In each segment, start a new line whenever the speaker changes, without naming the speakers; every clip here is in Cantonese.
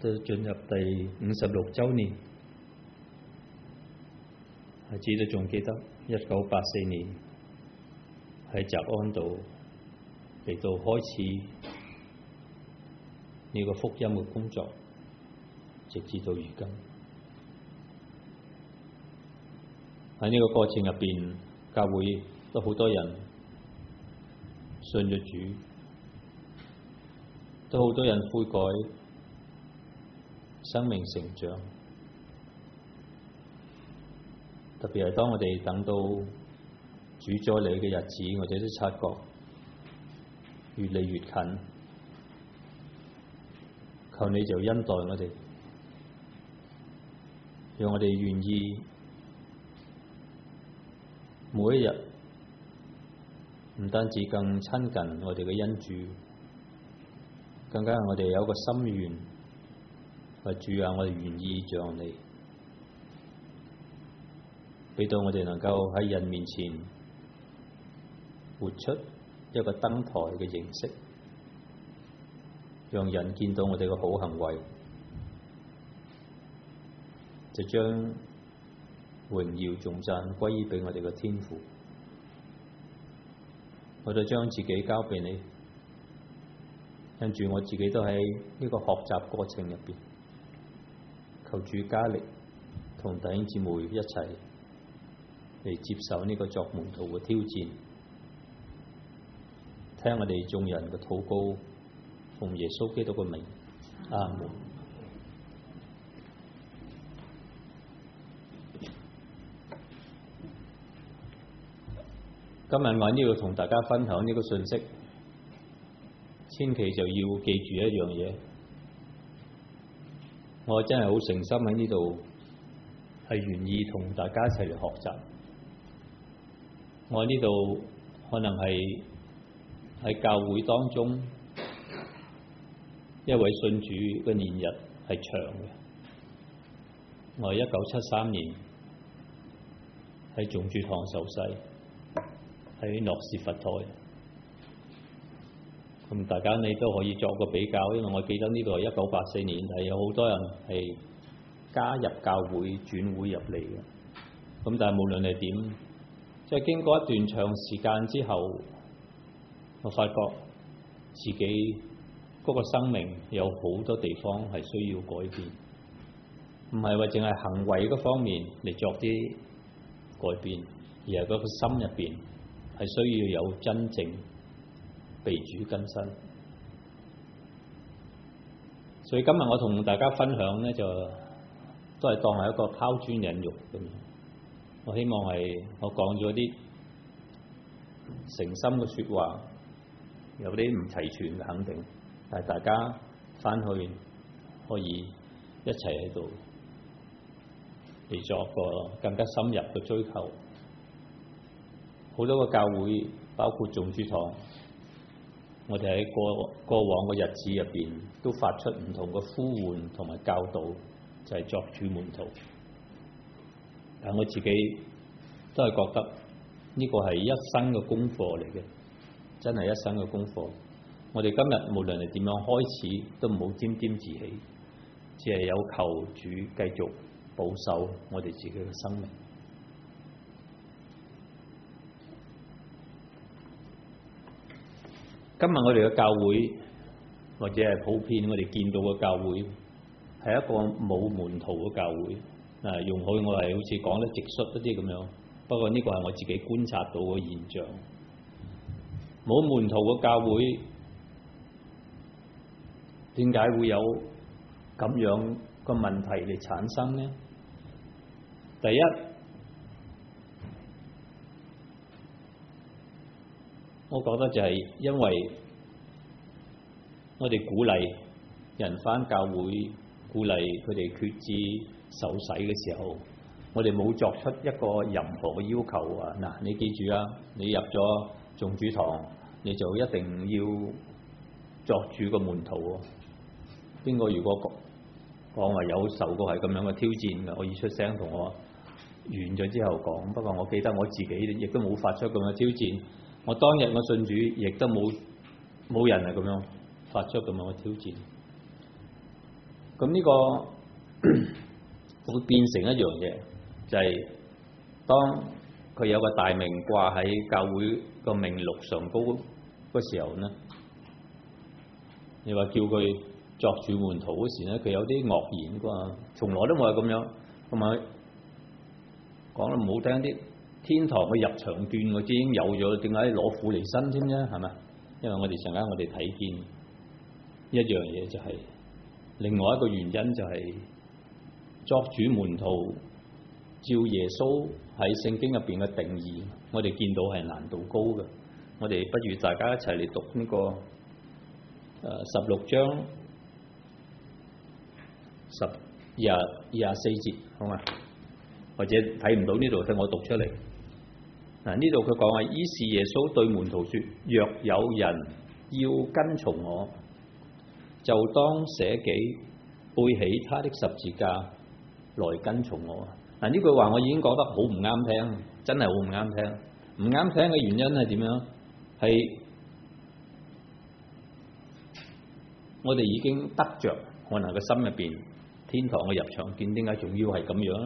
都進入第56週年，孩子都仲記得1984年喺澤安道嚟到開始呢個福音嘅工作，直至到如今。喺呢個過程入邊，教會都好多人信咗主，都好多人悔改，生命成長。特別係當我哋等到主再嚟嘅日子，我哋都察覺越嚟越近。求你就恩待我哋，讓我哋願意每一日唔單止更親近我哋嘅恩主，更加係我哋有一個心願，話主啊，我哋願意像你，俾到我哋能夠喺人面前活出一個燈台嘅形式，讓人見到我哋嘅好行為，就將榮耀頌讚歸於俾我哋嘅天父。我就將自己交俾你，跟住我自己都喺呢個學習過程入邊，求主加力，同弟兄姊妹一齊嚟接受呢個作門徒嘅挑戰，聽我哋眾人嘅禱告，奉耶穌基督嘅名，阿門。今日我喺呢度同大家分享呢個信息，千祈就要記住一樣嘢，我真係好誠心喺呢度，係願意同大家一齊嚟學習。我喺呢度可能係喺教會當中一位信主嘅年日係長嘅。我係1973年喺眾主堂受洗，喺諾士佛台。咁大家你都可以作個比較，因為我記得呢度係1984年，係有好多人係加入教會轉會入嚟嘅。咁但係無論係點，即係經過一段長時間之後，我發覺自己嗰個生命有好多地方係需要改變，唔係話淨係行為嗰方面嚟作啲改變，而係嗰個心入邊係需要有真正被主更新。所以今日我同大家分享呢，就都係當係一個拋磚引玉咁。我希望係我講咗啲誠心嘅說話，有啲唔齊全嘅肯定，但係大家翻去可以一齊喺度嚟作個更加深入嘅追求。好多個教會，包括眾主堂，我哋喺過往嘅日子入邊都發出唔同嘅呼喚同埋教導，就係作主門徒。但我自己都係覺得呢個係一生嘅功課嚟嘅，真係一生嘅功課。我哋今日無論係點樣開始，都唔好沾沾自喜，只係有求主繼續保守我哋自己嘅生命。今日我哋嘅教會，或者係普遍我哋見到嘅教會，係一個冇門徒嘅教會。容許我係好似講得直率一啲咁樣，不過呢個係我自己觀察到嘅現象。冇門徒嘅教會，點解會有咁樣個問題嚟產生呢？第一，我覺得就係因為我哋鼓勵人返教會，鼓勵佢哋決志受洗嘅時候，我哋冇作出一個任何嘅要求啊！嗱，你記住啊，你入咗眾主堂，你就一定要作主個門徒喎。邊個如果講話有受過係咁樣嘅挑戰嘅，可以出聲同我完咗之後講。不過我記得我自己亦都冇發出咁嘅挑戰。我當日我信主，亦都冇人係咁樣發出咁樣嘅挑戰。 咁呢個會變成一樣嘢，就係當佢有個大名掛喺教會個名錄上高嗰時候呢，你話叫佢作主門徒嗰時咧，佢有啲愕然啩，從來都冇係咁樣，同埋講得唔好聽啲，天堂嘅入場券我知已經有咗，點解攞苦嚟辛添啫？係咪？因為我哋陣間我哋睇見一樣嘢，就係另外一個原因，就係作主門徒照耶穌喺聖經入邊嘅定義，我哋見到係難度高嘅。我哋不如大家一齊嚟讀呢個16章24節，好嘛？或者睇唔到呢度，等我讀出嚟。嗱，呢度佢講話，於是耶穌對門徒說：若有人要跟從我，就當捨己，背起他的十字架來跟從我。嗱，呢句話我已經覺得好唔啱聽，真係好唔啱聽。唔啱聽嘅原因係點樣？係我哋已經得着可能個心入邊天堂嘅入場券，點解仲要係咁樣？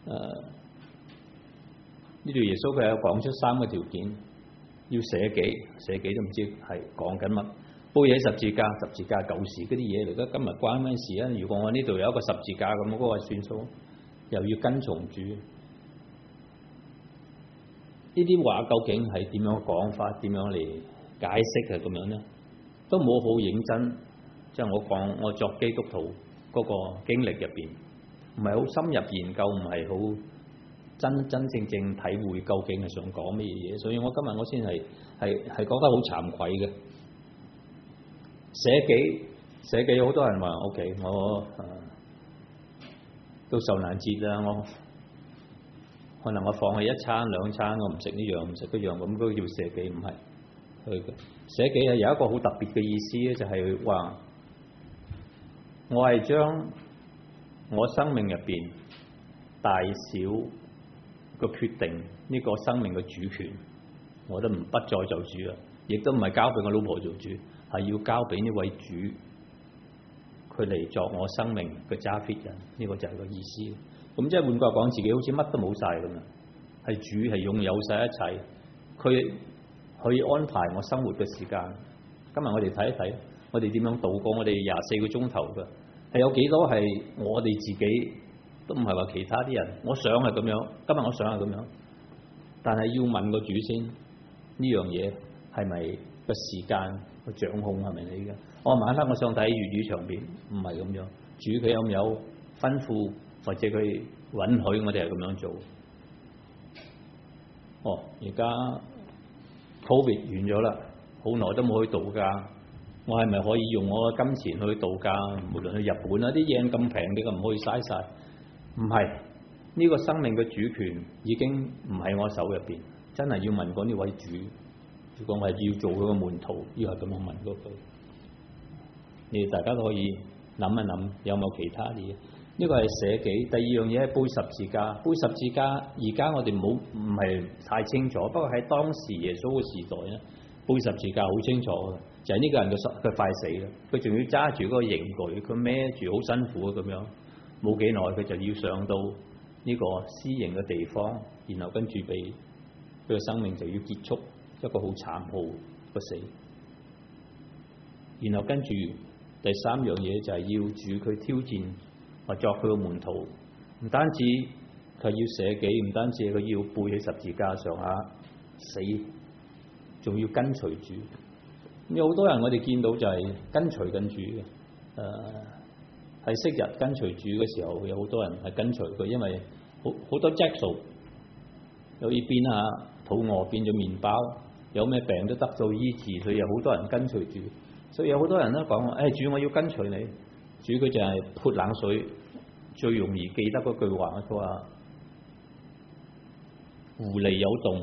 呢度耶穌佢有講出3個條件，要捨己都唔知係講緊乜，背起十字架舊時嗰啲嘢嚟㗎，今日關咩事啊？如果我呢度有一個十字架咁，嗰個算數，又要跟從主，呢啲話究竟係點樣講法？點樣嚟解釋係咁樣呢？都冇好認真，即係我講我作基督徒嗰個經歷入邊，唔係好深入研究，唔係好真正體會究竟係想講咩嘢，所以我今日我先係覺得好慚愧嘅。捨己好多人話 OK， 我都受難節啦，我可能我放棄1餐2餐，我唔食呢樣唔食嗰樣，咁都叫捨己，唔係佢嘅捨己係有一個好特別嘅意思咧，就係話我係將我生命入邊大小個決定呢個生命嘅主權，我都不再做主啦，亦都唔係交俾我老婆做主，係要交俾呢位主，佢嚟作我生命嘅揸 fit 人，呢個就係個意思。咁即係換句話講，自己好似乜都冇晒咁樣，係主係擁有晒一切，佢可以安排我生活嘅時間。今日我哋睇一睇，我哋點樣度過我哋24個鐘頭嘅，係有幾多係我哋自己，都唔係話其他啲人。我想係咁樣，今日我想係咁樣，但係要問個主先，呢樣嘢係咪個時間個掌控係咪你嘅？我晚黑我想睇粵語長片，唔係咁樣。主佢有唔有吩咐，或者佢允許我哋係咁樣做？而家 Covid 完咗啦，好耐都冇去度假，我係咪可以用我嘅金錢去度假？無論去日本啊，啲嘢咁平，你個唔可以嘥晒。唔係，呢個生命嘅主權已經唔喺我手入邊，真係要問過呢位主。如果我係要做佢個門徒，要係咁樣問過佢。你哋大家都可以諗一諗，有冇其他嘢？呢個係捨己。第二樣嘢係背十字架。背十字架，而家我哋唔係太清楚，不過喺當時耶穌嘅時代咧，背十字架好清楚嘅，就係呢個人佢快死啦，佢仲要揸住嗰個刑具，佢孭住好辛苦咁樣，冇幾耐佢就要上到呢個私刑嘅地方，然後跟住俾佢嘅生命就要結束，一個好殘酷嘅死。然後跟住第三樣嘢就係要主佢挑戰，或作佢嘅門徒，唔單止佢要捨己，唔單止佢要背起十字架上下死，仲要跟隨主。有好多人我哋見到就係跟隨緊主嘅，喺昔日跟隨主嘅時候，有好多人係跟隨佢，因為好多質素，有啲變下肚餓變咗麵包，有咩病都得到醫治，所以有好多人跟隨主。所以有好多人都講我，主我要跟隨你。主佢就係潑冷水，最容易記得嗰句話，佢話狐狸有洞，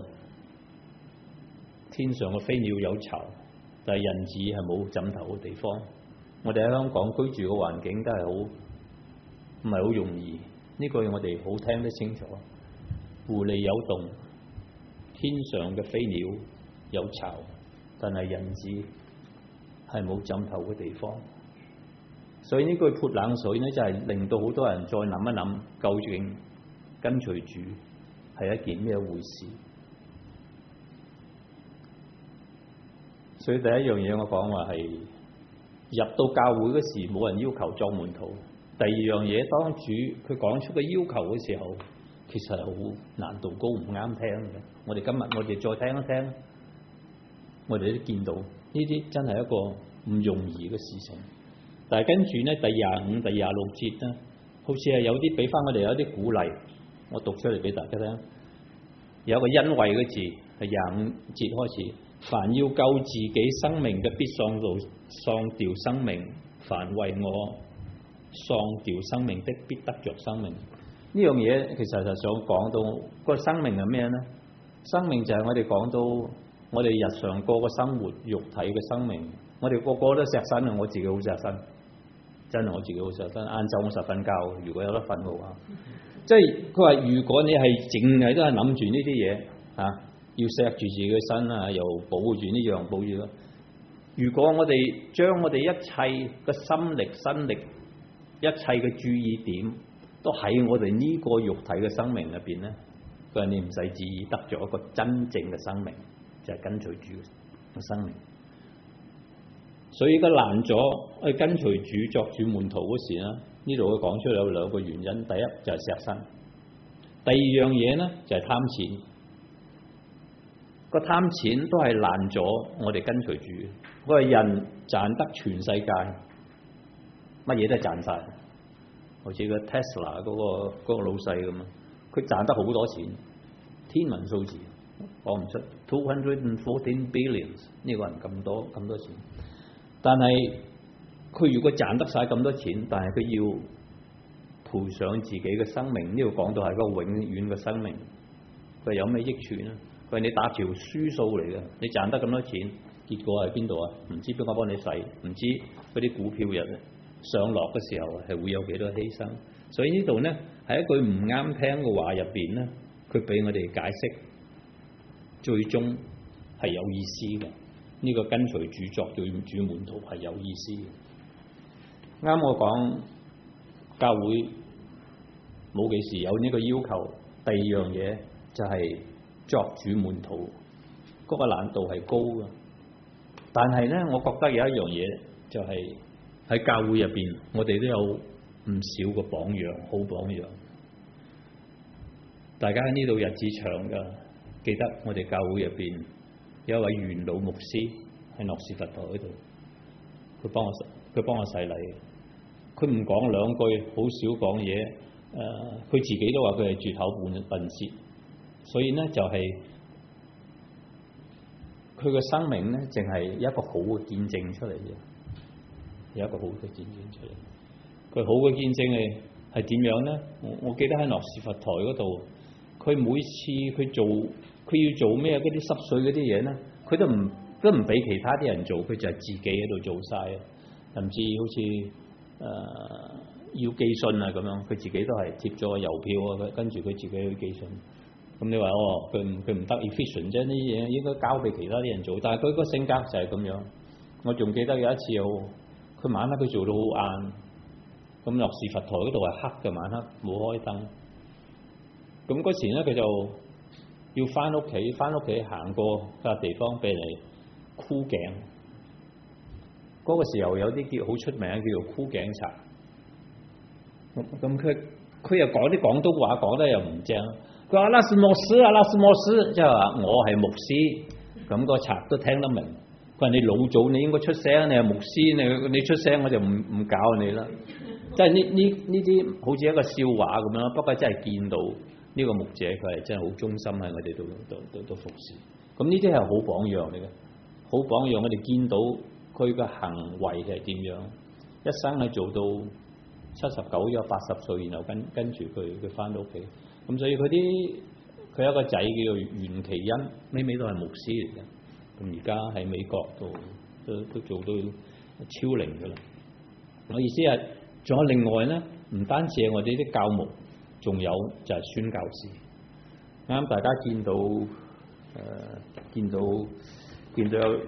天上嘅飛鳥有巢，但係人子係冇枕頭嘅地方。我哋喺香港居住嘅環境都係好唔係好容易，呢句我哋好聽得清楚。狐狸有洞，天上嘅飛鳥有巢，但係人子係冇枕頭嘅地方。 所以呢句潑冷水呢，就係令到好多人再諗一諗，究竟跟隨主係一件咩回事？所以第一樣嘢我講話係入到教會嗰時冇人要求作門徒。第二樣嘢，當主佢講出個要求嘅時候，其實係好難度高，唔啱聽嘅。我哋今日我哋再聽一聽，我哋都見到呢啲真係一個唔容易嘅事情。但係跟住呢，第25、第26節呢，好似係有啲俾翻我哋有啲鼓勵。我讀出嚟俾大家聽，有一個因為嘅字，係25節開始。凡要救自己生命嘅，必喪掉生命；凡為我喪掉生命的，必得着生命。呢樣嘢其實就想講到個生命係咩呢？生命就係我哋講到我哋日常過個生活肉體嘅生命。我哋個個都錫身啊！我自己好錫身，真係我自己好錫身。晏晝我實瞓覺，如果有得瞓嘅話，即係佢話如果你係淨係都係諗住呢啲嘢啊。要錫住自己嘅身啊，又保護住呢樣保住咯。如果我哋將我哋一切嘅心力、身力、一切嘅注意點都喺我哋呢個肉體嘅生命入邊咧，佢話你唔使旨意得咗一個真正嘅生命，就係跟隨主嘅生命。所以而家難咗去跟隨主作主門徒嗰時咧，呢度佢講出有兩個原因。第一就係錫身，第二樣嘢咧就係貪錢。個貪錢都係爛咗我哋跟隨主。嗰個人賺得全世界，乜嘢都係賺晒，好似個 Tesla 嗰個老細咁啊！佢賺得好多錢，天文數字講唔出，214 billions 呢個人咁多錢。但係佢如果賺得晒咁多錢，但係佢要賠上自己嘅生命，呢度講到係個永遠嘅生命，佢有咩益處呢？佢話你打條輸數嚟嘅，你賺得咁多錢，結果喺邊度啊？唔知邊個幫你使，唔知嗰啲股票日上落嘅時候係會有幾多犧牲。所以呢度呢，喺一句唔啱聽嘅話入邊呢，佢俾我哋解釋，最終係有意思嘅。呢個跟隨主作主門徒係有意思嘅。啱我講教會冇幾時有呢個要求。第二樣嘢就係作主門徒，嗰個難度係高嘅。但係呢，我覺得有一樣嘢就係喺教會入邊，我哋都有唔少個榜樣，好榜樣。大家喺呢度日子長噶，記得我哋教會入邊有一位元老牧師喺諾士佛台嗰度，佢幫我洗禮。佢唔講兩句，好少講嘢。佢自己都話佢係絕口笨舌，所以呢，就係佢嘅生命呢，淨係一個好嘅見證出嚟嘅，有一個好嘅見證出嚟。佢好嘅見證係點樣呢？我記得喺諾士佛台嗰度，佢每次佢要做咩嗰啲濕碎嗰啲嘢呢，佢都唔俾其他啲人做，佢就係自己喺度做晒啊！甚至好似要寄信啊咁樣，佢自己都係貼咗個郵票啊，跟住佢自己去寄信。咁你話佢唔得 efficient 啫，呢啲嘢應該交俾其他啲人做。但係佢個性格就係咁樣。我仲記得有一次佢晚黑佢做到好晏，咁諾士佛台嗰度係黑嘅，晚黑冇開燈。咁嗰時咧佢就要翻屋企行過個地方俾你箍頸。嗰個時候有啲叫好出名叫做箍頸茶。咁佢又講啲廣東話講得又唔正，佢話那是牧師啊，那是牧師，即係話我係牧師，咁個賊都聽得明。佢話你老早你應該出聲，你係牧師，你出聲我就唔搞你啦。即係呢啲好似一個笑話咁樣，不過真係見到呢個牧者佢係真係好忠心喺我哋度服侍。咁呢啲係好榜樣嚟嘅，好榜樣。我哋見到佢嘅行為係點樣，一生係做到79、80歲，然後跟住佢翻到屋企。咁所以佢有一個仔叫做袁其恩，尾都係牧師嚟嘅。咁而家喺美國度都做到超齡㗎啦。我意思係，仲有另外咧，唔單止係我哋啲教牧，仲有就係宣教士。啱大家見到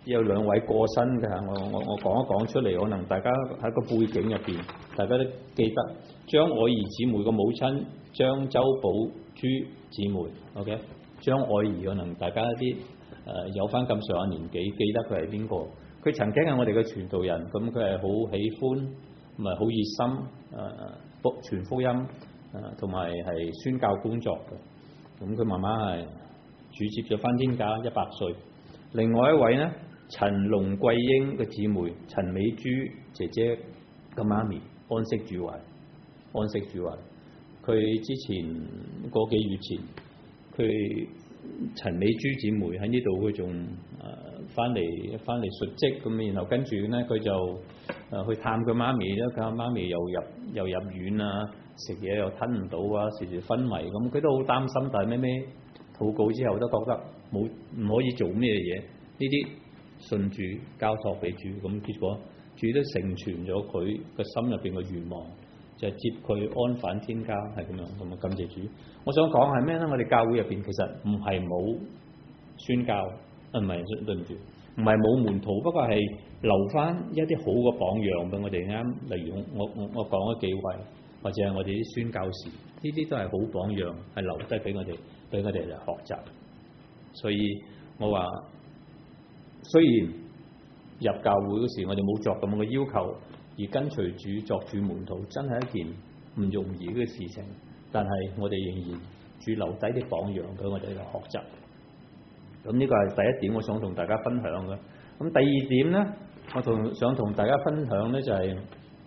有兩位過身嘅，我講一講出嚟，可能大家喺個背景入邊，大家都記得張愛儀姊妹個母親張周寶珠姊妹 ，OK， 張愛儀可能大家啲有翻咁上下年紀，記得佢係邊個？佢曾經係我哋嘅傳道人，咁佢係好喜歡，唔係好熱心傳福音，同埋係宣教工作嘅。咁佢媽媽係主接咗翻天家100歲。另外一位呢，陳龍桂英嘅姊妹陳美珠姐姐嘅媽咪安息主懷，安息主懷。佢之前個幾月前，佢陳美珠姊妹喺呢度，佢仲翻嚟述職咁，然後跟住呢，佢就去探佢媽咪啦。佢媽咪又入院啊，食嘢又吞唔到啊，時時昏迷咁，佢都好擔心。但係咩禱告之後都覺得唔可以做咩嘢，呢啲信主交託俾主，咁結果主都成全咗佢個心入邊嘅願望，就係接佢安返天家，係咁樣。咁啊，感謝主。我想講係咩咧？我哋教會入邊其實唔係冇宣教，唔係對唔住，唔係冇門徒，不過係留翻一啲好嘅榜樣俾我哋啱。例如我講咗幾位，或者係我哋啲宣教士，呢啲都係好榜樣，係留低俾我哋嚟學習。所以我話，雖然入教會嗰時我哋冇作咁嘅要求，而跟隨主作主門徒，真係一件唔容易嘅事情。但係我哋仍然主留低啲榜樣俾我哋嚟學習。咁呢個係第一點，我想同大家分享嘅。咁第二點呢，我想同大家分享呢，就係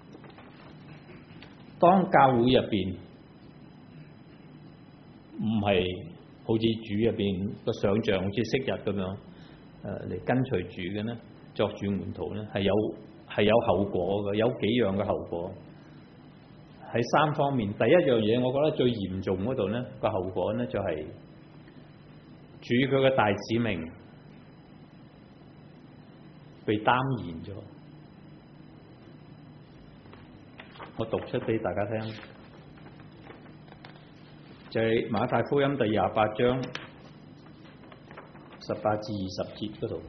當教會入邊唔係好似主入邊個想像，好似昔日咁樣嚟跟隨主嘅呢，作主門徒呢，係有後果嘅，有幾樣嘅後果。喺3方面。第一樣嘢，我覺得最嚴重嗰度呢個後果呢，就係主佢嘅大使命被耽延咗。我讀出俾大家聽，就係馬太福音第28章18至20節嗰度。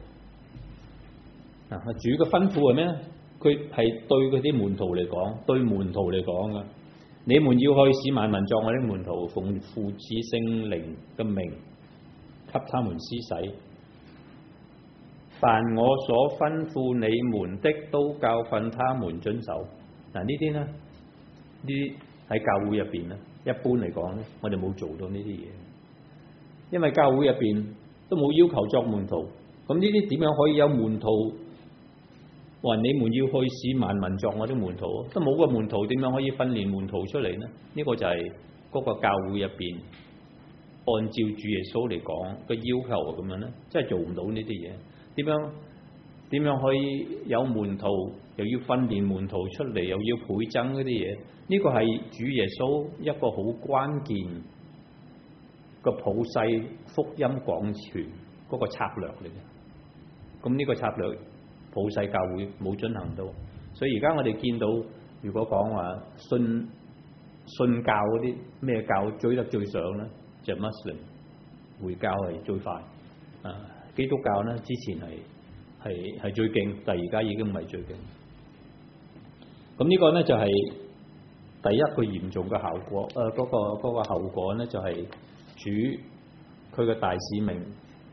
主嘅吩咐係咩？佢係對嗰啲門徒嚟講，對門徒嚟講嘅，你們要去使萬民作我的門徒，奉父子聖靈嘅名給他們施洗，凡我所吩咐你們的，都教訓他們遵守。嗱，呢啲呢啲喺教會入邊呢，一般嚟講呢，我哋冇做到呢啲嘢，因為教會入邊都冇要求作門徒。咁呢啲點樣可以有門徒？話你們要去使萬民作我的門徒，都冇個門徒，點樣可以訓練門徒出嚟呢？呢個就係嗰個教會入邊按照主耶穌嚟講個要求咁樣呢，真係做唔到呢啲嘢。點樣可以有門徒，又要訓練門徒出嚟，又要倍增嗰啲嘢？呢個係主耶穌一個好關鍵個普世福音廣傳嗰個策略嚟嘅。咁呢個策略普世教會冇進行到，所以而家我哋見到，如果講話信教嗰啲咩教追得最上咧，就係 Muslim 回教係最快。基督教咧之前係最勁，但係而家已經唔係最勁。咁呢個咧就係第一個嚴重嘅效果。嗰個後果咧就係主佢嘅大使命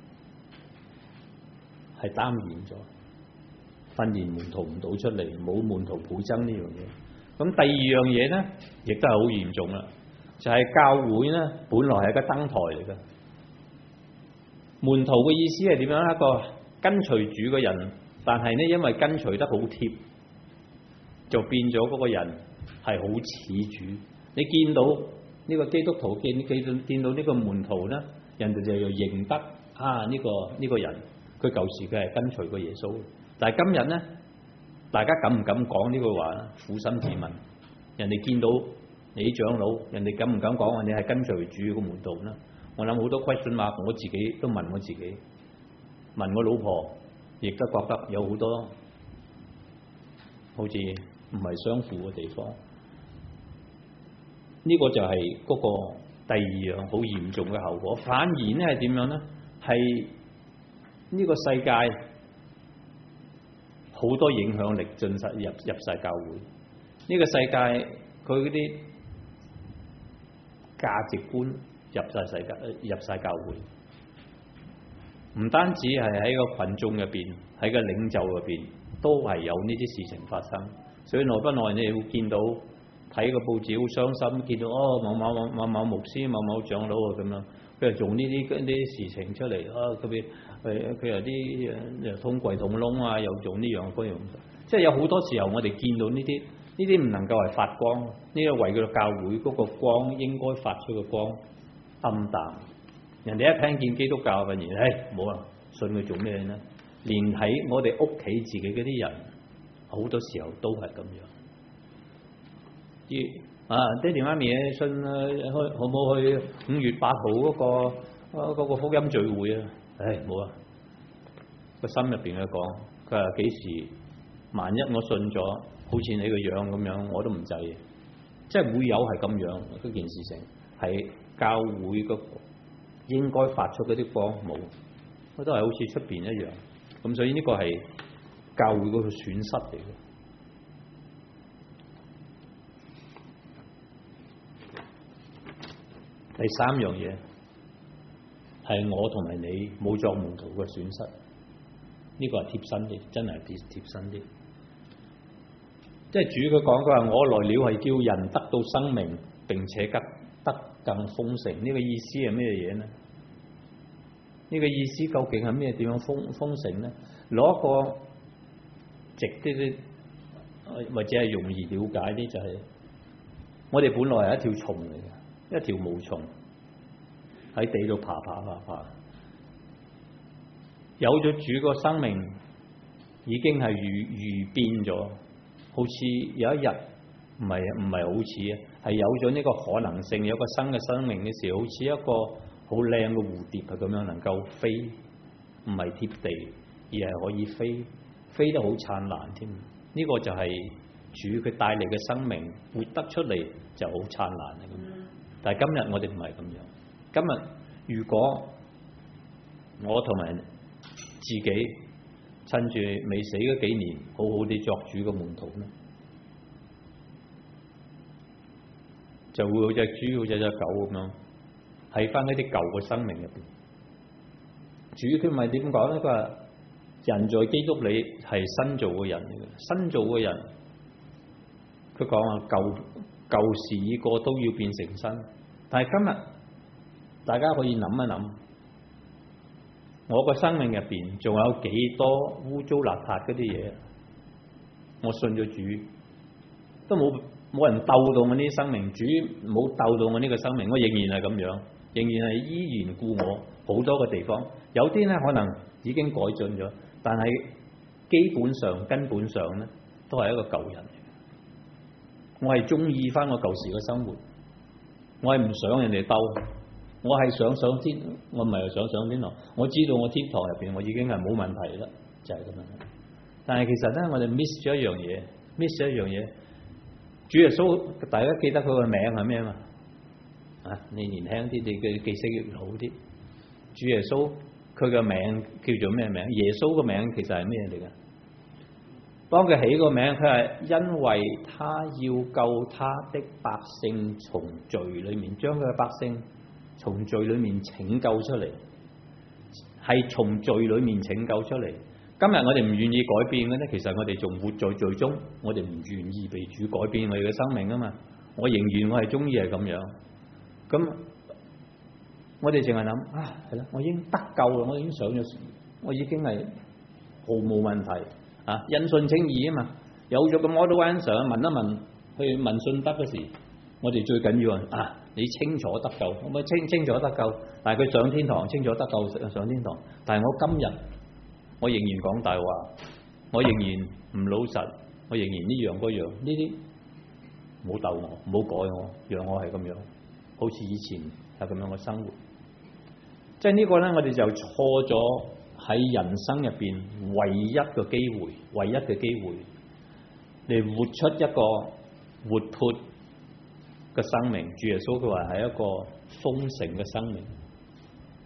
係耽延咗。訓練門徒唔到出嚟，冇門徒倍增呢樣嘢。咁第二樣嘢呢，亦都係好嚴重啦，就係教會呢，本來係個燈台嚟嘅。門徒嘅意思係點樣？一個跟隨主嘅人，但係呢，因為跟隨得好貼，就變咗嗰個人係好似主。你見到呢個基督徒，見到呢個門徒呢，人哋就要認得呢個人，佢舊時佢係跟隨過耶穌。但係今日呢，大家敢唔敢講呢句話咧？苦心自問，人哋見到你啲長老，人哋敢唔敢講話你係跟隨主嘅門徒呢？我諗好多 question mark，我自己都問我自己，問我老婆，亦都覺得有好多好似唔係相符嘅地方。呢個就係嗰個第二樣好嚴重嘅後果。反而呢係點樣呢？係呢個世界好多影響力進入晒教會。呢個世界佢嗰啲價值觀入晒教會，唔單止係喺個群眾入邊，喺個領袖入邊都係有呢啲事情發生。所以耐不耐你會見到睇個報紙好傷心，見到某牧師、某長老啊咁樣，佢又做呢啲事情出嚟啊！佢有啲又通櫃桶窿啊，又做呢樣嗰樣，即係有好多時候我哋見到呢啲唔能夠係發光，呢個為佢教會嗰個光應該發出嘅光暗淡。人哋一聽見基督教嘅人，冇啊，信佢做咩呢？連喺我哋屋企自己嗰啲人，好多時候都係咁樣。爹哋媽咪信好唔好去5月8號嗰個福音聚會啊？冇啊！個心入邊嘅講，佢話幾時萬一我信咗，好似你個樣咁樣，我都唔制。即係會有係咁樣嗰件事情，係教會個應該發出嗰啲光冇，都係好似出邊一樣。咁所以呢個係教會嗰個損失嚟嘅。第三樣嘢係我同埋你冇作門徒嘅損失，呢個係貼身啲，真係貼身啲。即係主佢講，佢話我來了係叫人得到生命，並且得更豐盛。呢個意思係咩嘢呢？呢個意思究竟係咩？點樣豐盛呢？攞一個直啲或者係容易了解啲，就係我哋本來係一條蟲嚟嘅，一條毛蟲喺地度爬，有咗主個生命，已經係預變咗。好似有一日唔係好似啊，係有咗呢個可能性，有個新嘅生命嘅時候，好似一個好靚嘅蝴蝶係咁樣能夠飛，唔係貼地，而係可以飛得好燦爛添。呢個就係主佢帶嚟嘅生命，活得出嚟就好燦爛嘅。但係今日我哋唔係咁樣。今日如果我同埋自己趁住未死嗰幾年，好好地作主嘅門徒咧，就會好似豬好似隻狗咁樣，喺翻一啲舊嘅生命入邊。主佢咪點講咧？佢話人在基督裏係新造嘅人嚟嘅，新造嘅人，佢講話舊事已過，都要變成新。但係今日大家可以諗一諗。我個生命入邊仲有幾多污糟邋遢嗰啲嘢？我信咗主，都冇人鬥到我呢啲生命，主冇鬥到我呢個生命，我仍然係咁樣，仍然係依然顧我好多個地方。有啲咧可能已經改進咗，但係基本上根本上咧都係一個舊人嚟嘅。我係中意翻我舊時嘅生活，我係唔想人哋鬥。我係想上天，我唔係想上天堂。我知道我天堂入邊，我已經係冇問題啦，就係咁樣。但係其實咧，我哋 miss 咗一樣嘢，miss 咗一樣嘢。主耶穌，大家記得佢個名係咩嘛？你年輕啲，你嘅記憶越好啲。主耶穌佢嘅名叫做咩名？耶穌個名其實係咩嚟嘅？當佢起個名，佢係因為他要救他的百姓從罪裏面，將佢嘅百姓從罪裏面拯救出嚟，係從罪裏面拯救出嚟。今日我哋唔願意改變嘅咧，其實我哋仲活在罪中，我哋唔願意被主改變我哋嘅生命啊嘛。我仍然我係中意係咁樣，咁我哋淨係諗係啦，我已經得救啦，我已經上咗，我已經係毫無問題啊，因信稱義啊嘛。有咗個 model answer， 問一問去問信德嘅時，我哋最緊要你清楚得救，我咪清楚得救。但係佢上天堂，清楚得救上天堂。但係我今日我仍然講大話，我仍然唔老實，我仍然呢樣嗰樣，呢啲唔好鬥我，唔好改我，讓我係咁樣，好似以前係咁樣嘅生活。即係呢個咧，我哋就錯咗喺人生入邊唯一嘅機會，唯一嘅機會嚟活出一個活潑嘅生命。主耶穌佢話係一個豐盛嘅生命。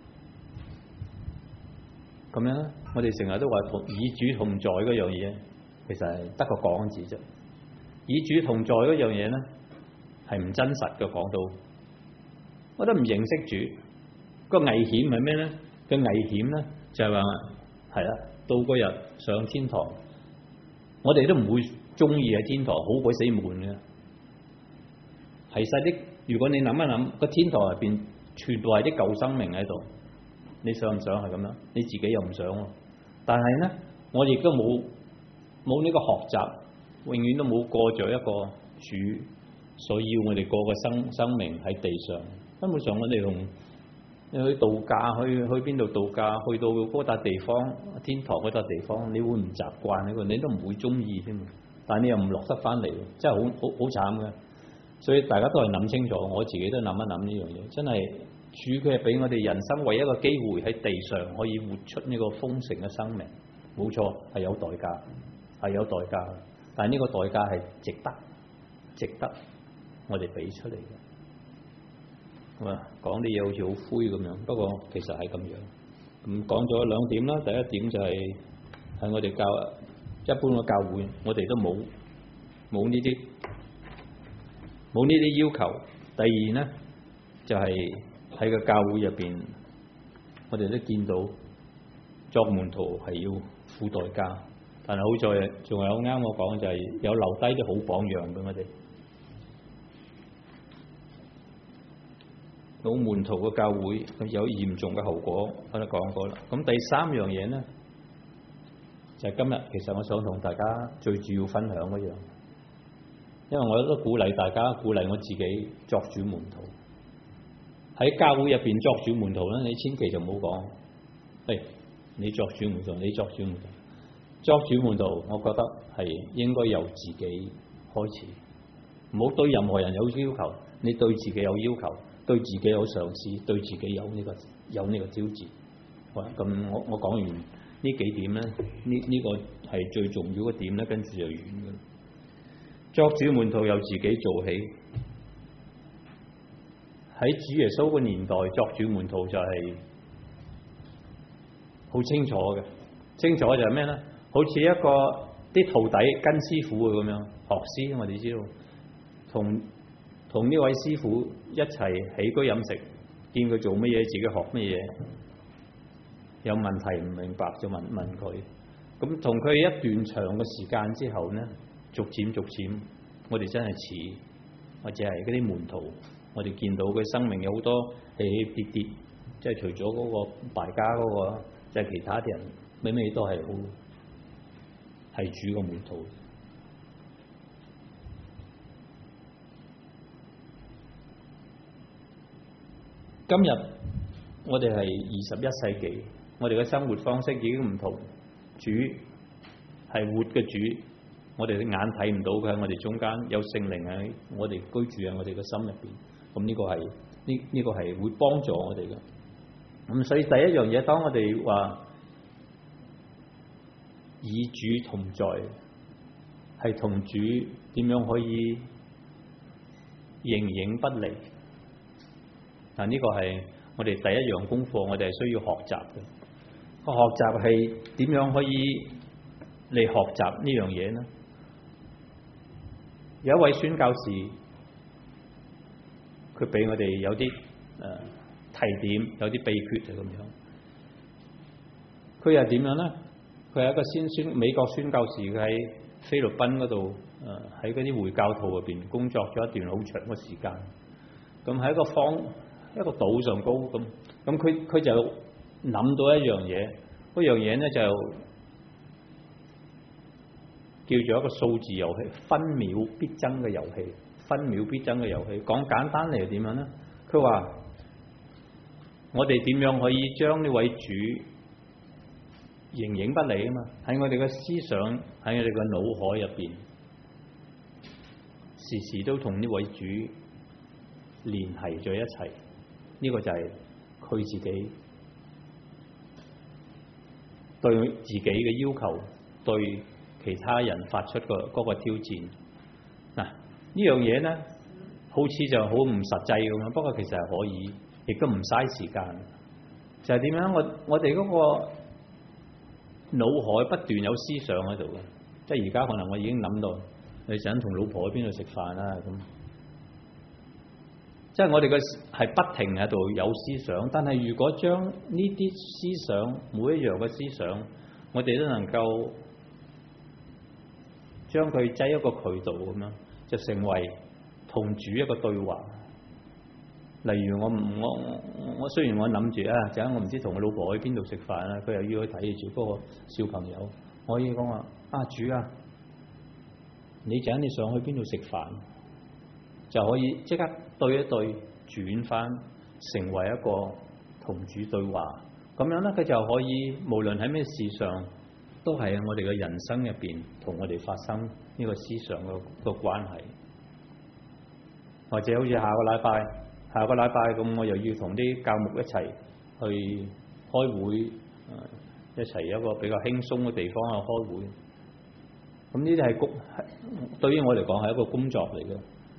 咁樣我哋成日都話同與主同在嗰樣嘢， 其實係得個講字啫。與主同在嗰樣嘢咧，係唔真實嘅。講到我都唔認識主，個危險係咩咧？個危險咧就係話係啦，到嗰日上天堂，我哋都唔會中意喺天堂，好鬼死悶嘅。係晒啲，如果你諗一諗，個天堂入邊全部係啲舊生命喺度，你想唔想係咁樣？你自己又唔想喎。但係咧，我亦都冇呢個學習，永遠都冇過着一個主所要我哋過嘅生命喺地上。根本上我哋同你去度假，去邊度度假，去到嗰笪地方，天堂嗰笪地方，你會唔習慣呢個？你都唔會中意添。但係你又唔落得翻嚟，真係好慘嘅。所以大家都係諗清楚，我自己都諗一諗呢樣嘢。真係主佢係俾我哋人生唯一一個機會喺地上可以活出呢個豐盛嘅生命。冇錯，係有代價，係有代價。但係呢個代價係值得我哋俾出嚟嘅。講啲嘢好似好灰咁樣，不過其實係咁樣。咁講咗兩點啦，第一點就係喺我哋一般嘅教會，我哋都冇呢啲要求。第二呢，就係喺個教會入邊，我哋都見到作門徒係要付代價，但係好在仲有啱我講就係有留低啲好榜樣俾我哋。冇門徒嘅教會有嚴重嘅後果，我都講過啦。咁第三樣嘢呢，就係今日其實我想同大家最主要分享嗰樣，因為我都鼓勵大家，鼓勵我自己作主門徒。喺教會入邊作主門徒咧，你千祈就唔好講，你作主門徒，你作主門徒。作主門徒，我覺得係應該由自己開始，唔好對任何人有要求，你對自己有要求。對自己有嘗試，對自己有呢個招致。好啦，咁我講完呢幾點咧，呢個係最重要嘅點咧，跟住就完嘅。作主門徒由自己做起。喺主耶穌嘅年代，作主門徒就係好清楚嘅。清楚就係咩咧？好似一個啲徒弟跟師傅咁樣學師，我哋知道同呢位師傅一齊起居飲食，見佢做乜嘢，自己學乜嘢，有問題唔明白就問佢。咁同佢一段長嘅時間之後呢，逐漸，我哋真係似或者係嗰啲門徒，我哋見到佢生命有好多起起跌跌，即係除咗嗰個敗家嗰個，即係其他啲人，咩都係好係主嘅門徒。今日我哋係21世紀，我哋嘅生活方式已經唔同。主係活嘅主，我哋嘅眼睇唔到佢喺我哋中間，有聖靈喺我哋居住喺我哋嘅心入邊。咁呢個係會幫助我哋嘅。咁所以第一樣嘢，當我哋話與主同在，係同主點樣可以形影不離。嗱，呢個係我哋第一樣功課，我哋係需要學習嘅。個學習係點樣可以嚟學習呢樣嘢呢？有一位宣教士，佢俾我哋有啲提點，有啲秘訣就咁樣。佢又點樣呢？佢係一個美國宣教士，佢喺菲律賓嗰度喺嗰啲回教徒入邊工作咗一段好長嘅時間。咁喺一個島上高咁佢就諗到一樣嘢，嗰樣嘢呢就叫做一個數字遊戲，分秒必爭嘅遊戲。分秒必爭嘅遊戲，講簡單嚟係點樣呢？佢話我哋點樣可以將呢位主形影不離啊嘛？喺我哋嘅思想，喺我哋嘅腦海入邊，時時都同呢位主聯繫在一齊。呢個就係佢自己對自己嘅要求，對其他人發出嗰個挑戰。嗱，呢樣嘢呢，好似就好唔實際咁樣，不過其實係可以，亦都唔嘥時間。就係點樣？我哋嗰個腦海不斷有思想喺度嘅， 即係而家可能我已經諗到，你想同老婆去邊度食飯啦咁。即係我哋嘅係不停喺度有思想，但係如果將呢啲思想每一樣嘅思想，我哋都能夠將佢擠一個渠道咁樣，就成為同主一個對話。例如我雖然我諗住啊，陣間我唔知同我老婆去邊度食飯啦，佢又要去睇住嗰個小朋友，我可以講話啊，主啊，你陣間你想去邊度食飯？就可以即刻對一對轉翻，成為一個同主對話。咁樣咧，佢就可以無論喺咩事上，都係我哋嘅人生入邊同我哋發生呢個思想個關係。或者好似下個禮拜咁，我又要同啲教牧一齊去開會，一齊一個比較輕鬆嘅地方去開會。咁呢啲係對於我嚟講係一個工作嚟嘅。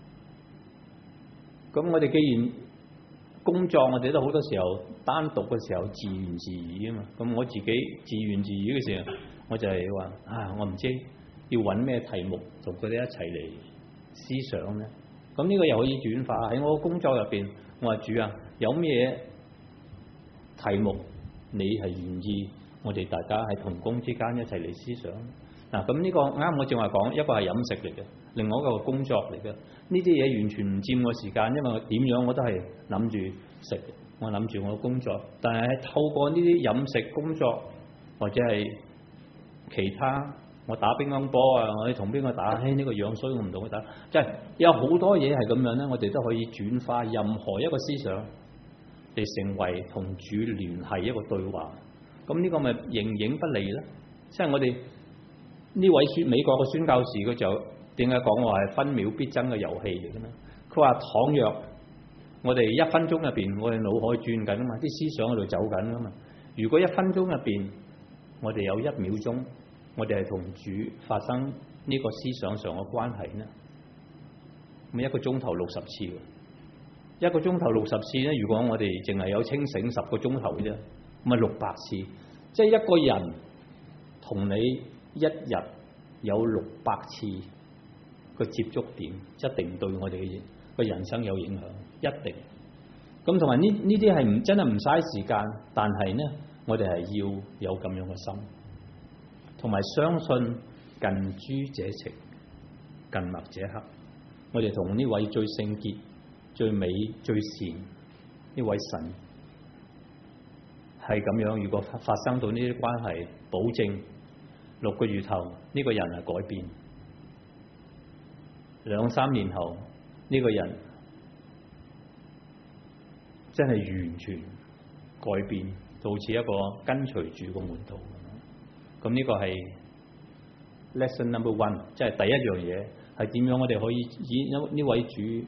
咁我哋既然工作，我哋都好多時候單獨嘅時候自言自語啊嘛。咁我自己自言自語嘅時候，我就係話啊，我唔知要揾咩題目同佢哋一齊嚟思想咧。咁呢個又可以轉化喺我工作入邊。我話主啊，有咩題目你係願意我哋大家喺同工之間一齊嚟思想？嗱，咁呢個啱我正話講，一個係飲食嚟嘅，另外一個工作嚟嘅。呢啲嘢完全唔佔我時間，因為我點樣我都係諗住食，我諗住我工作。但係透過呢啲飲食工作或者係其他，我打乒乓波啊，我哋同邊個打？呢個樣衰，我唔同佢打。即係有好多嘢係咁樣咧，我哋都可以轉化任何一個思想，嚟成為同主聯繫一個對話。咁呢個咪形影不離咧？即係我哋呢位美國嘅宣教士，佢就點解講話係分秒必爭嘅遊戲嚟嘅咧？佢話倘若我哋1分鐘入邊，我哋腦海轉緊啊嘛，啲思想喺度走緊啊嘛。如果1分鐘入邊，我哋有1秒鐘，我哋係同主發生呢個思想上嘅關係呢？咁1個鐘頭60次，1個鐘頭60次咧。如果我哋淨係有清醒10個鐘頭啫，咁咪600次。即係一個人同你一日有600次個接觸點，一定對我哋嘅個人生有影響，一定。咁同埋呢啲係真係唔嘥時間，但係呢，我哋係要有咁樣嘅心，同埋相信近朱者赤，近墨者黑。我哋同呢位最聖潔、最美、最善呢位神係咁樣。如果發生到呢啲關係，保證6個月後呢個人係改變，2、3年後呢個人真係完全改變，就好似一個跟隨住個門徒咁。咁呢個係 lesson number 1，即係第一樣嘢係點樣我哋可以以呢位主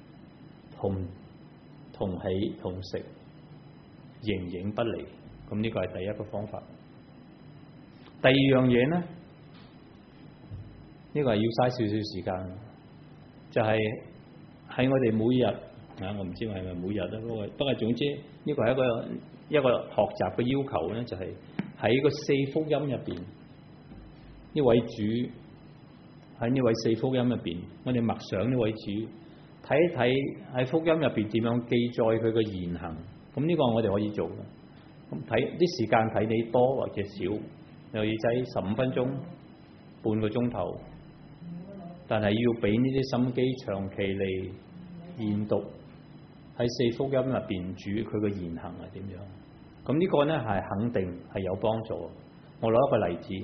同喜同食，形影不離。咁呢個係第一個方法。第二樣嘢呢，呢個係要嘥少少時間，就係喺我哋每日啊，我唔知係咪每日啦，不過總之呢個係一個學習嘅要求咧，就係喺個4福音入邊，呢位主喺呢位4福音入邊，我哋默想呢位主，睇一睇喺福音入邊點樣記載佢嘅言行。咁呢個我哋可以做嘅。咁睇啲時間睇你多或者少，又要擠15分鐘、半個鐘頭，但係要俾呢啲心機長期嚟研讀喺4福音入邊主佢嘅言行係點樣。咁呢個呢係肯定係有幫助。我攞一個例子，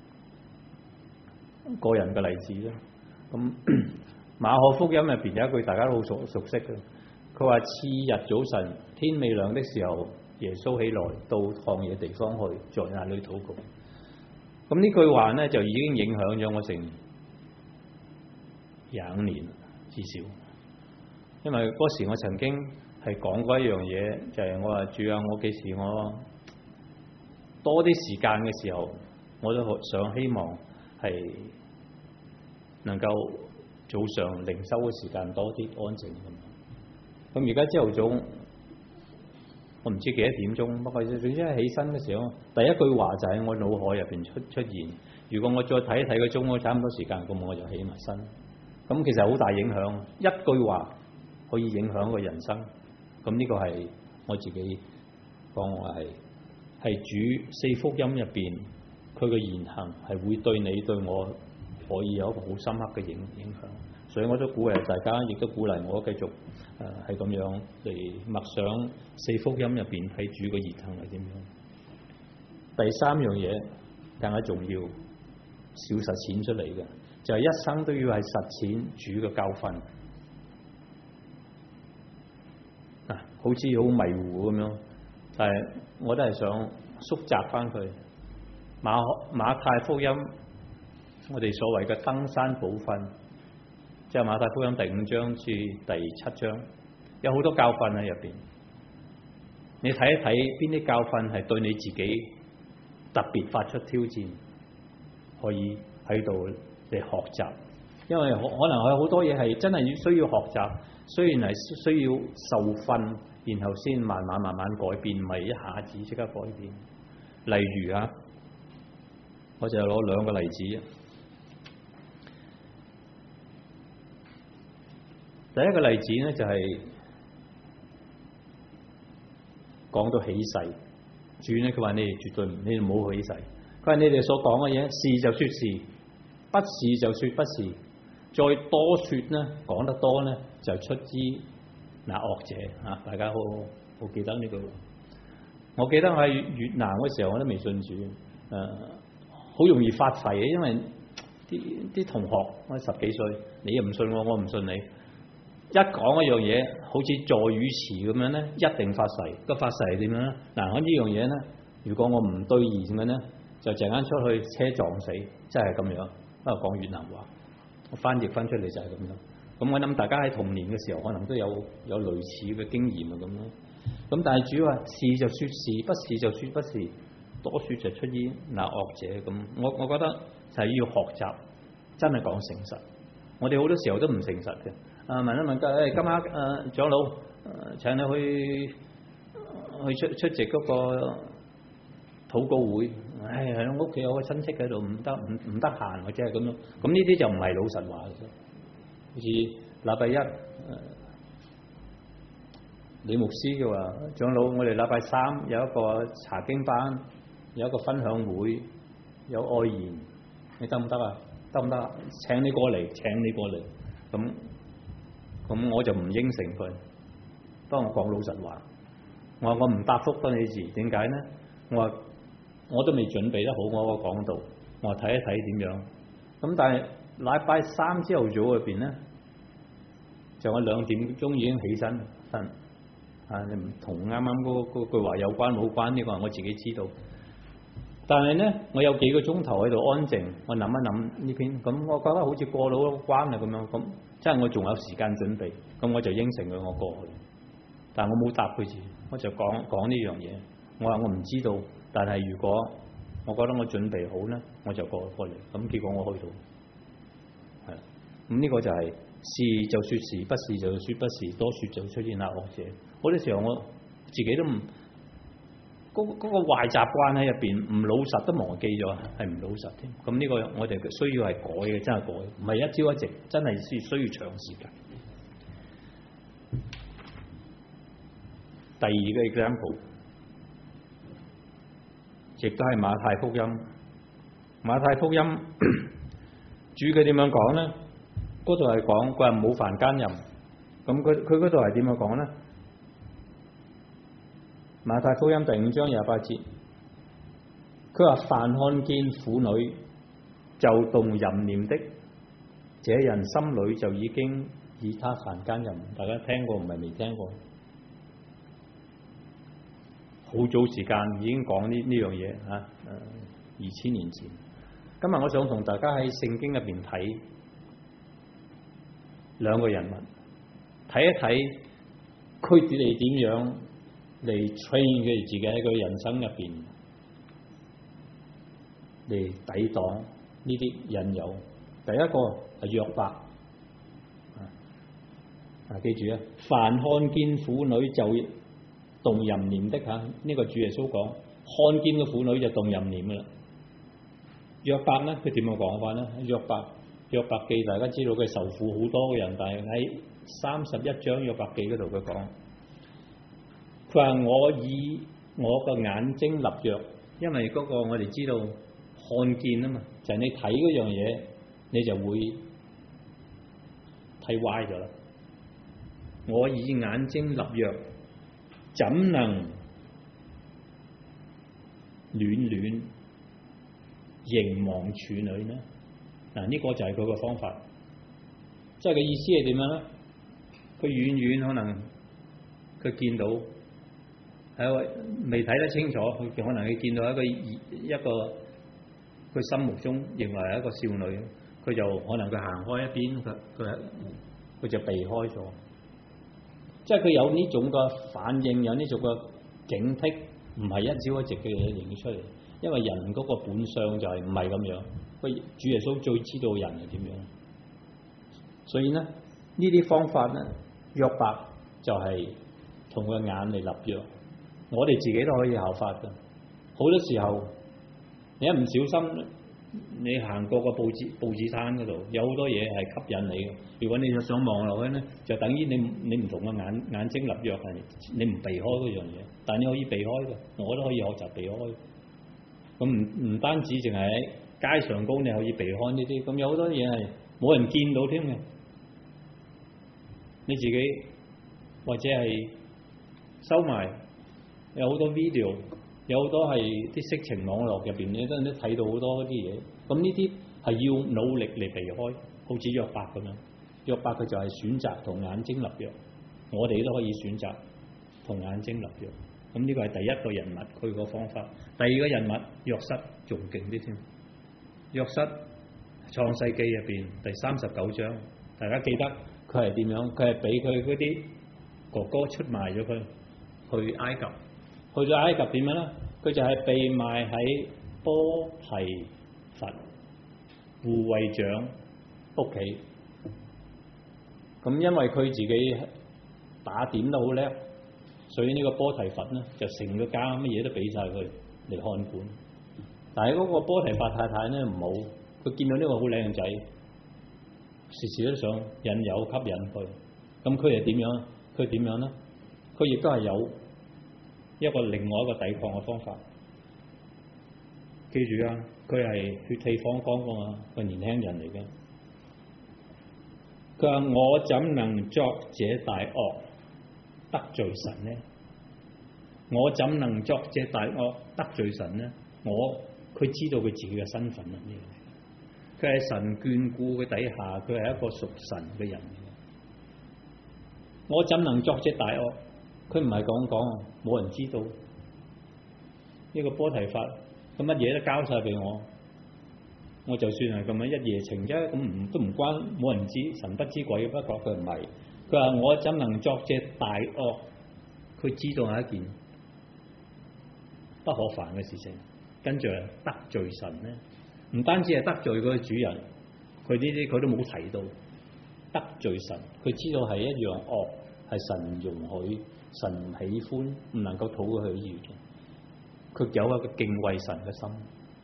個人嘅例子啦。咁馬可福音入邊有一句大家都好熟悉嘅，佢話次日早晨天未亮的時候，耶穌起來到曠野地方去，在那裏禱告。咁呢句話呢就已經影響咗我成25年至少，因為嗰時我曾經係講過一樣嘢，就係我話主啊，我幾時我多啲時間嘅時候，我都想希望係能夠早上靈修嘅時間多啲安靜咁。咁而家朝頭早我唔知幾多點鐘，不過總之係起身嘅時候，第一句話就喺我腦海入邊出現， 如果我再睇一睇個鐘，我差唔多時間，咁我就起埋身。咁其實好大影響，一句話可以影響個人生。咁呢個係我自己講話係主四福音入邊，佢嘅言行係會對你對我可以有一個好深刻嘅影響。所以我都鼓勵大家，亦都鼓勵我繼續係咁樣嚟默想四福音入邊睇主嘅言行係點樣。第三樣嘢更加重要，少實踐出嚟嘅，就係一生都要係實踐主嘅教訓。好似好迷糊咁樣，但係我都係想縮窄翻佢。馬太福音，我哋所謂嘅登山寶訓，即係馬太福音第5章至第7章，有好多教訓喺入邊。你睇一睇邊啲教訓係對你自己特別發出挑戰，可以喺度嚟學習。因為可能有好多嘢係真係需要學習，雖然係需要受訓，然後先慢慢改變，唔係一下子即刻改變。例如我就攞2個例子。第一個例子呢，就係講到起誓，主呢佢話你哋絕對你哋唔好起誓，佢話你哋所講嘅嘢是就說是，不是就說不是，再多說呢，講得多呢，就出之那惡者啊！大家好記得呢句。我記得喺越南嗰時候，我都未信主，好容易發誓嘅，因為啲同學我10幾歲，你又唔信我，我唔信你。一講一樣嘢，好似助語詞咁樣咧，一定發誓。個發誓係點樣咧？嗱，我呢樣嘢咧，如果我唔兌現嘅咧，就陣間出去車撞死，真係咁樣。不過講越南話，我翻譯翻出嚟就係咁樣。咁我諗大家喺童年嘅時候，可能都有類似嘅經驗啊咁咯。咁但係主要話是就說是，不是就說不是，多說就出於那惡者。咁我覺得就係要學習，真係講誠實。我哋好多時候都唔誠實嘅。問一問今晚長老請你去出席嗰個禱告會。喺屋企有個親戚喺度，唔得閒或者係咁樣。咁呢啲就唔係老實話嘅。好似禮拜1，李牧師嘅話，長老，我哋禮拜3有一個查經班，有一個分享會，有愛言，你得唔得啊？得唔得？請你過嚟。咁我就唔應承佢。當我講老實話，我唔答覆翻你字，點解呢？我都未準備得好我個講道，我睇一睇點樣。咁但係禮拜3朝頭早入邊呢，就我2點鐘已經起身瞓。你唔同啱啱嗰句話有關冇關呢個我自己知道。但係呢，我有幾個鐘頭喺度安靜，我諗一諗呢篇，咁我覺得好似過到關啦咁樣，咁即係我仲有時間準備，咁我就應承佢我過去。但係我冇答佢住，我就講呢樣嘢。我話我唔知道，但係如果我覺得我準備好呢，我就過嚟。咁結果我去到，係咁呢個就係是就說是，不是就說不是，多說就出現那惡者。好多時候我自己都唔嗰個壞習慣喺入邊，唔老實都忘記咗，係唔老實添。咁呢個我哋需要係改嘅，真係改，唔係一朝一夕，真係需要長時間。第2個 example， 亦都係馬太福音。馬太福音主佢點樣講呢？嗰度係講佢話唔好犯奸淫。咁佢嗰度係點樣講呢？馬太福音第5章28節，佢話凡看見婦女就動淫念的，這人心裏就已經以他犯奸淫。大家聽過唔係未聽過？好早時間已經講呢樣嘢嚇，2000年前。今日我想同大家喺聖經入邊睇2個人物，睇一睇佢哋點樣嚟 train 佢自己喺佢人生入邊嚟抵擋呢啲引誘。第一個係約伯，記住啊，凡看見婦女就動淫念的嚇，呢個主耶穌講，看見個婦女就動淫念噶啦。 約伯咧，佢點樣講法咧？約伯記大家知道佢受苦好多嘅人，但係喺31章約伯記嗰度佢講，佢話我以我個眼睛立約，因為嗰個我哋知道看見啊嘛，就係你睇嗰樣嘢，你就會睇歪咗啦。我以眼睛立約，怎能戀凝望處女呢？嗱，呢個就係佢個方法，即係個意思係點樣咧？佢遠遠可能佢見到係未睇得清楚，佢可能佢見到一個佢心目中認為係一個少女，佢就可能佢行開一邊，佢就避開咗。即係佢有呢種嘅反應，有呢種嘅警惕，唔係一朝一夕嘅嘢影出嚟。因為人嗰個本相就係唔係咁樣，主耶穌最知道人係點樣。所以咧，呢啲方法咧，約伯就係同個眼嚟立約。我哋自己都可以效法㗎。好多時候你一唔小心，你行過個報紙攤嗰度，有好多嘢係吸引你嘅。如果你就想望落去咧，就等於你唔同個眼睛立約係你唔避開嗰樣嘢，但你可以避開嘅，我都可以學習避開。咁唔單止淨係喺街上高你可以避開呢啲，咁有好多嘢係冇人見到添嘅。你自己或者係收埋，有好多 video， 有好多係啲色情網絡入邊，你都睇到好多啲嘢。咁呢啲係要努力嚟避開，好似約伯咁樣。約伯佢就係選擇同眼睛立約，我哋都可以選擇同眼睛立約。咁呢個係第一個人物佢個方法。第二個人物約瑟仲勁啲添。約瑟創世記入邊第39章，大家記得佢係點樣？佢係俾佢嗰啲哥哥出賣咗佢去埃及。去咗埃及點樣咧？佢就係被賣喺波提乏護衛長屋企。咁因為佢自己打點得好叻，所以呢個波提乏咧就成個家乜嘢都俾晒佢嚟看管。但係嗰個波提乏太太咧唔好，佢見到呢個好靚仔，時時都想引誘吸引佢。咁佢係點樣？佢點樣咧？佢亦都係有另外一個抵抗嘅方法。記住啊，佢係血氣方剛噶嘛，個年輕人嚟嘅。佢話：我怎能作這大惡得罪神呢？我怎能作這大惡得罪神呢？佢知道佢自己嘅身份係咩？佢係神眷顧嘅底下，佢係一個屬神嘅人。我怎能作這大惡？佢唔係講冇人知道。呢個波提乏咁乜嘢都交晒俾我就算係咁樣一夜情啫，咁都唔關，冇人知，神不知鬼不覺。佢唔係，佢話我怎能作這大惡？佢知道係一件不可犯嘅事情，跟住得罪神咧，唔單止係得罪嗰個主人，佢呢啲佢都冇提到得罪神。佢知道係一樣惡，係神唔容許，神唔喜歡，唔能夠討佢喜悅嘅。佢有一個敬畏神嘅心。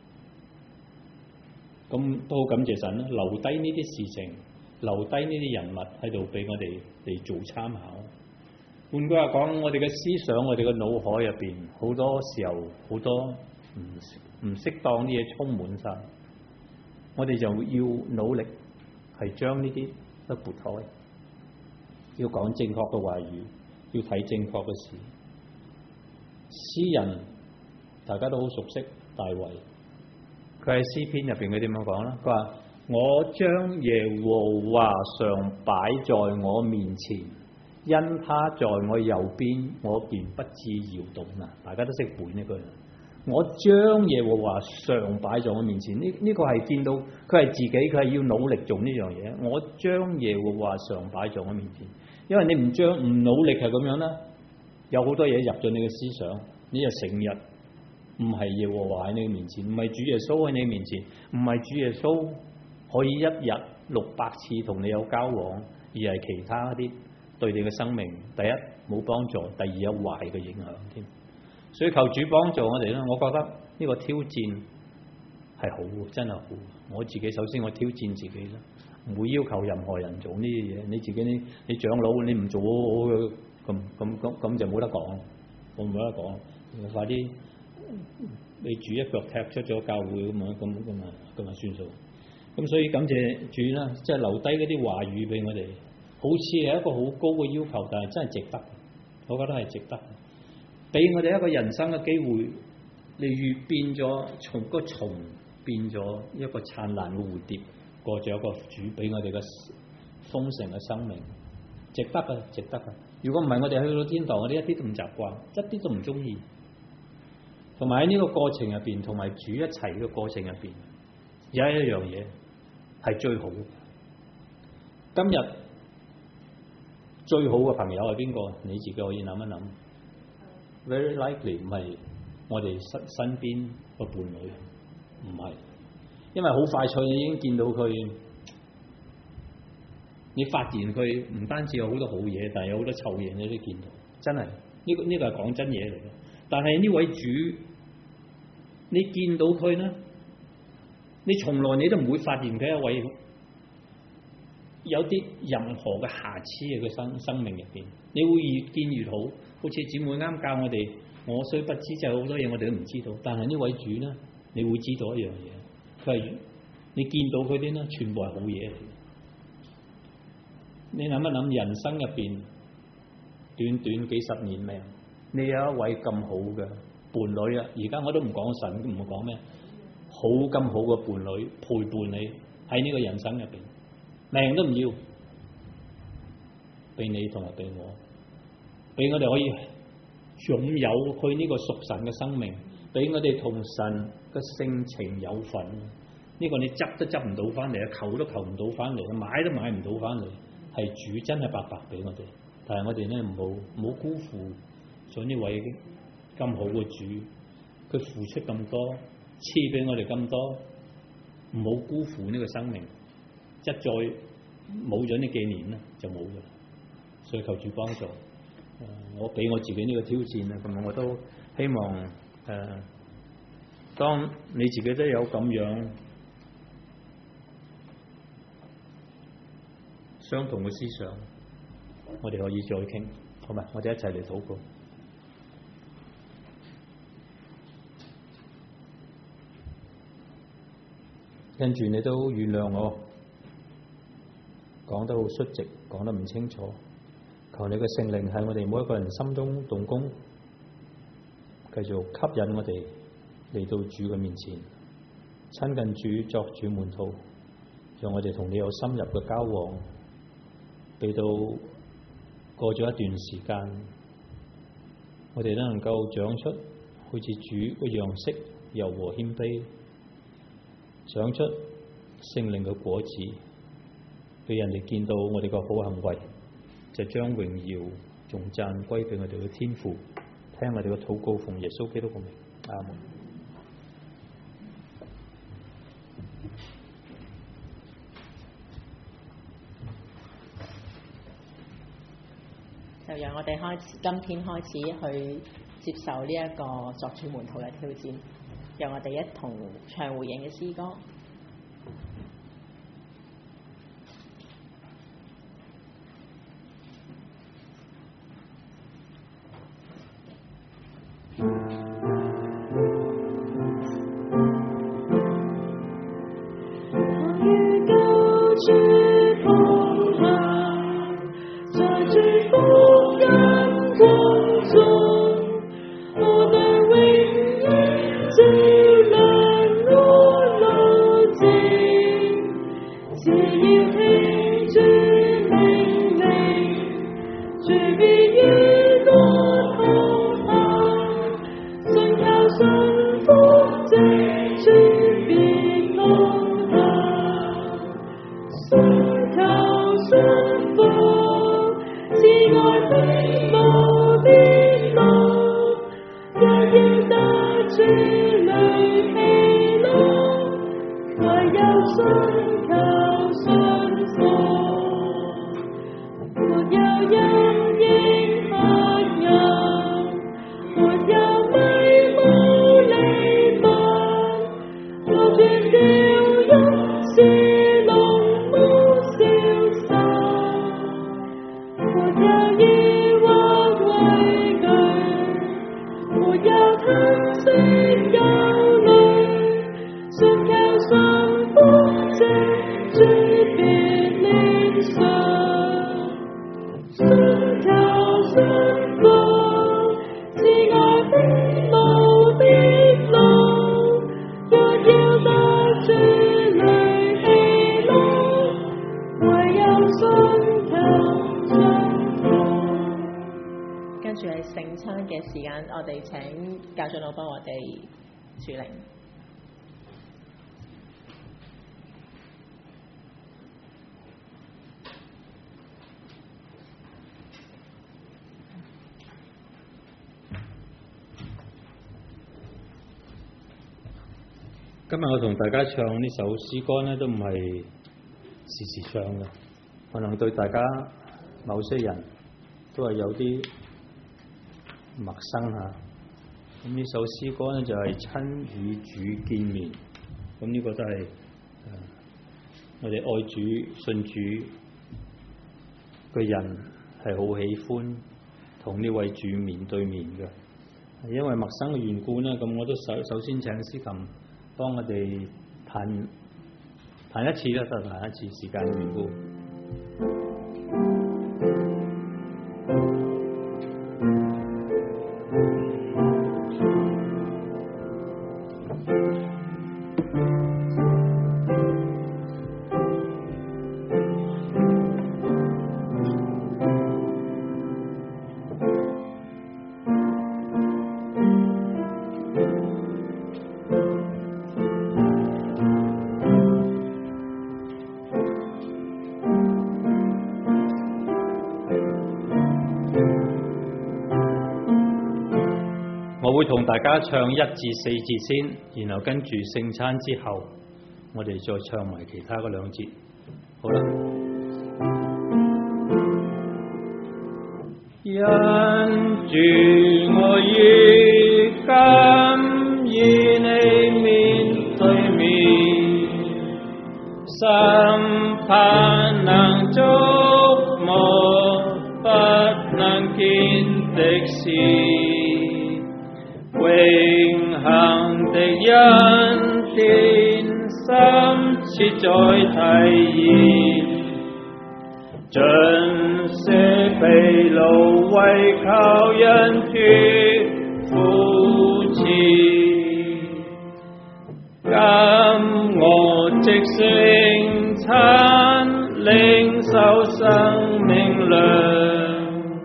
咁都好感謝神啦，留低呢啲事情，留低呢啲人物喺度俾我哋嚟做參考。換句話講，我哋嘅思想，我哋嘅腦海入邊，好多時候好多唔適當啲嘢充滿晒，我哋就要努力係將呢啲都撥開，要講正確嘅話語，要睇正確嘅事。詩人大家都好熟悉大衛。佢喺詩篇入邊佢點樣講啦？佢話：我將耶和華常擺在我面前，因他在我右邊，我便不致搖動啦。大家都識背呢句。我將耶和華常擺在我面前，呢個係見到佢係自己，佢係要努力做呢樣嘢。我將耶和華常擺在我面前，因為你唔努力係咁樣啦，有好多嘢入咗你嘅思想，你就成日。唔係耶和華喺你面前，唔係主耶穌喺你面前，唔係主耶穌可以一日600次同你有交往，而係其他啲對你嘅生命，第一冇幫助，第二有壞嘅影響添。所以求主幫助我哋啦。我覺得呢個挑戰係好，真係好。我自己首先我挑戰自己啦，唔會要求任何人做呢啲嘢。你自己你長老你唔做，咁就冇得講，我冇得講。快啲你主一腳踢出咗教會咁啊算數。咁所以感謝主啦，即係留低嗰啲話語俾我哋，好似係一個好高嘅要求，但係真係值得。我覺得係值得，俾我哋一個人生嘅機會，你越變咗從個蟲變咗一個燦爛嘅蝴蝶，過咗一個主俾我哋嘅豐盛嘅生命，值得啊，值得啊！如果唔係我哋去到天堂，我哋一啲都唔習慣，一啲都唔中意。同埋喺呢個過程入邊，同埋主一齊嘅過程入邊，有一樣嘢係最好。今日最好嘅朋友係邊個？你自己可以諗一諗。Very likely 唔係我哋身邊個伴侶，唔係，因為好快脆你已經見到佢，你發現佢唔單止有好多好嘢，但係有好多臭嘢你都見到，真係呢個係講真嘢嚟嘅。但係呢位主，你見到佢呢，你從來你都唔會發現佢一位有啲任何嘅瑕疵嘅佢生命入邊，你會越見越好。好似姊妹啱教我哋，我雖不知，就好多嘢我哋都唔知道。但係呢位主呢，你會知道一樣嘢，佢係你見到佢啲呢，全部係好嘢嚟。你諗一諗，人生入邊短短幾十年命，你有一位咁好嘅伴侶啊！而家我都唔講神，唔講咩，好咁好嘅伴侶陪伴你喺呢個人生入邊，命都唔要，俾你同埋俾我，俾我哋可以擁有佢呢個屬神嘅生命，俾我哋同神嘅性情有份。呢個你執都執唔到翻嚟啊，求都求唔到翻嚟，買都買唔到翻嚟。係主真係白白俾我哋，但係我哋咧唔好辜負咗呢位咁好嘅主，佢付出咁多，賜俾我哋咁多，唔好辜負呢個生命。一再冇咗呢幾年咧，就冇咗。所以求主幫助，我俾我自己呢個挑戰啊！咁我都希望當你自己都有咁樣相同嘅思想，我哋可以再傾，好嘛？我哋一齊嚟禱告。跟住你都原諒我，講得好率直，講得唔清楚。求你嘅聖靈喺我哋每一個人心中動工，繼續吸引我哋嚟到主嘅面前，親近主，作主門徒，讓我哋同你有深入嘅交往。俾到過咗一段時間，我哋都能夠長出好似主嘅樣式，柔和謙卑，長出聖靈嘅果子，俾人哋見到我哋個好行為，就將榮耀頌讚歸俾我哋嘅天父。聽我哋嘅禱告，奉耶穌基督嘅名，阿門。
就讓我哋今天開始去接受呢一個作主門徒嘅挑戰，讓我哋一同唱回應嘅詩歌。
我
住係聖餐嘅時間，我哋請教長老幫我哋主領。
今日我同大家唱呢首詩歌呢，都唔係時時唱嘅，可能對大家某些人都係有啲陌生嚇。咁呢首詩歌呢，就係親與主見面，咁呢個都係我哋愛主信主嘅人係好喜歡同呢位主面對面嘅。因為陌生嘅緣故呢，咁我都首先請司琴幫我哋彈一次啦，就彈一次，時間嘅緣故。我會同大家唱1至4節先，然後跟住聖餐之後，我哋再唱埋其他嗰2節。好啦。因主我已今與你面對面，心盼能觸摸不能見的事。永恆的恩典，深切在體驗，盡捨疲勞為求人脫苦刺。今我藉聖餐領受生命糧，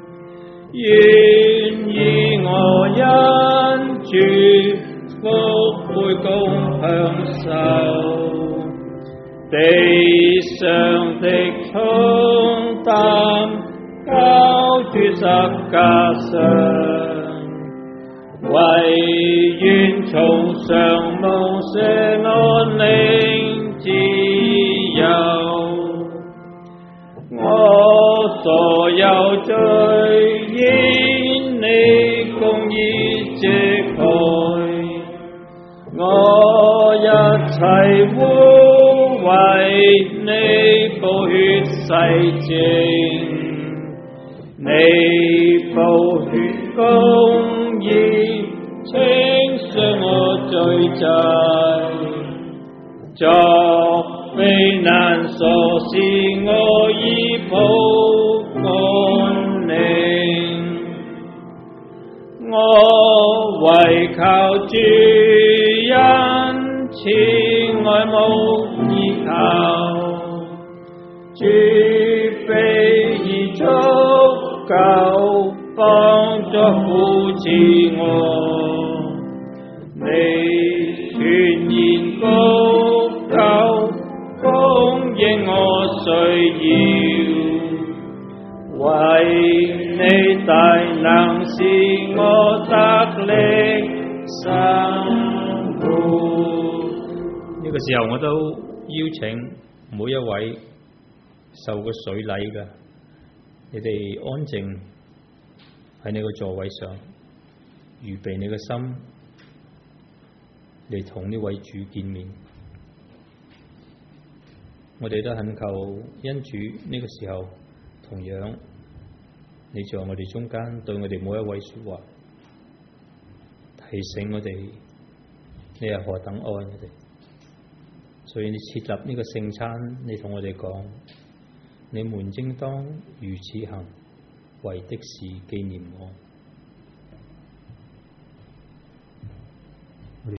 願意我因主福杯共享受，地上的重擔交諸十架上，唯願從上蒙赦安寧自由。我所有罪因你公義遮蓋，我一切污為你寶血洗淨，你寶血公義清償我罪債，作非難所使我已保安寧。我唯靠主恩慈愛無依靠，主非已足夠幫助扶持我，你全然高救供應我需要，為你大能使我得力生活。呢個時候我都邀請每一位受過水禮嘅，你哋安靜喺你個座位上，預備你嘅心嚟同呢位主見面。我哋都懇求恩主呢個時候，同樣你在我哋中間對我哋每一位說話，提醒我哋你係何等愛我哋。所以你設立呢個聖餐，你同我哋講，你們應當如此行，為的是紀念我。